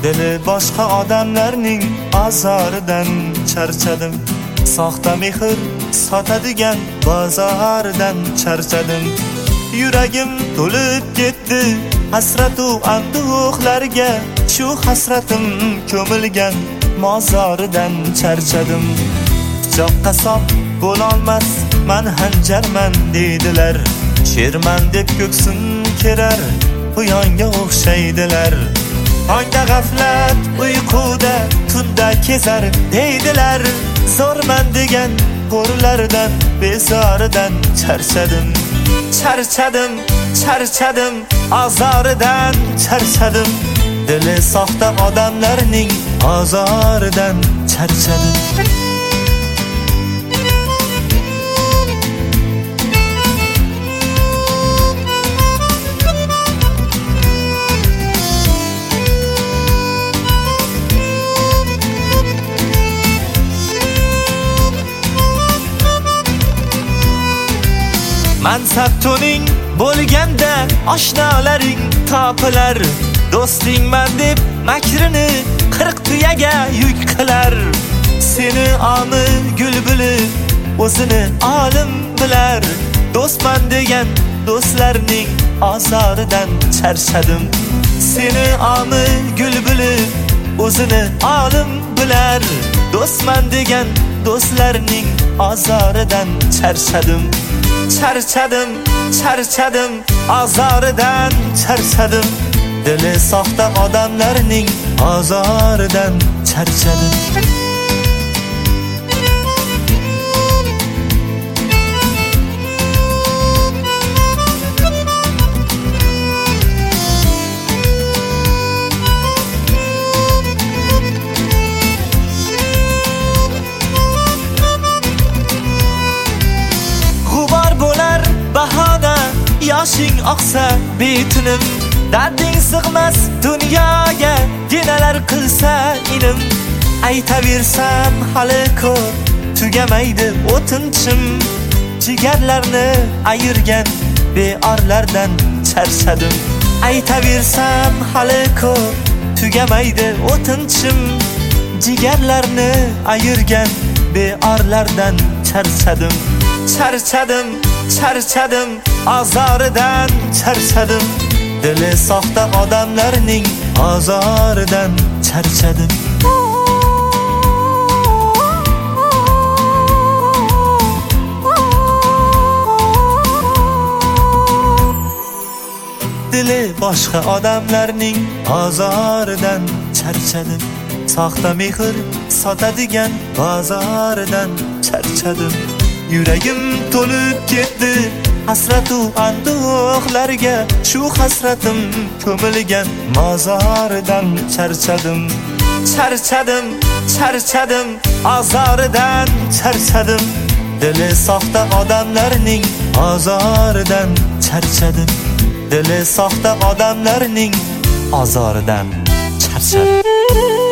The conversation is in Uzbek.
dili boshqa odamlarning azoridan charchadim. Soxta mehr sotadigan bozordan charchadim. Yuragim to'lib ketdi hasratu anduhlarga, shu hasratim ko'milgan mozoridan charchadim. Pichoq qasob bo'lolmas, man hanjarman deydilar. Sherman deb ko'ksin kerar, quyonga o'xshaydilar. Tongda g'aflat, uyquda, tunda kezar deydilar. Zo'rman degan qo'rlardan, bezoridan charchadim. Charchadim, charchadim, azoridan charchadim. Dili soxta odamlarning azoridan charchadim. Mansab to'ning bo'lganda oshnolaring topilar. Do'stingman deb makrini 40 tuyaga yuk qilar. Seni omi gulbuli o'zini olim bilar. Do'stman degan do'stlarning azoridan charchadim. Seni omi gulbuli o'zini olim bilar. Do'stman degan do'stlarning azoridan charchadim. Charchadim, charchadim, azoridan charchadim. Dili soxta odamlarning azoridan charchadim. Bahona yoshing oqsa betinim, darding sig'mas dunyoga ginalar qilsa inim. Aytaversam hali ko'p tugamaydi o'tinchim. Jigarlarni ayirgan beorlardan charchadim. Aytaversam hali ko'p tugamaydi o'tinchim. Jigarlarni ayirgan beorlardan charchadim. Charchadim, charchadim, azoridan charchadim. Dili soxta odamlarning azoridan charchadim. Dili boshqa odamlarning azoridan charchadim. Soxta mehr sotadigan bozoridan charchadim. Yuragim to'lib ketdi hasratu anduhlarga, shu hasratim ko'milgan mozoridan charchadim. Charchadim, charchadim, azoridan charchadim. Dili soxta odamlarning azoridan charchadim. Dili soxta odamlarning azoridan charchadim.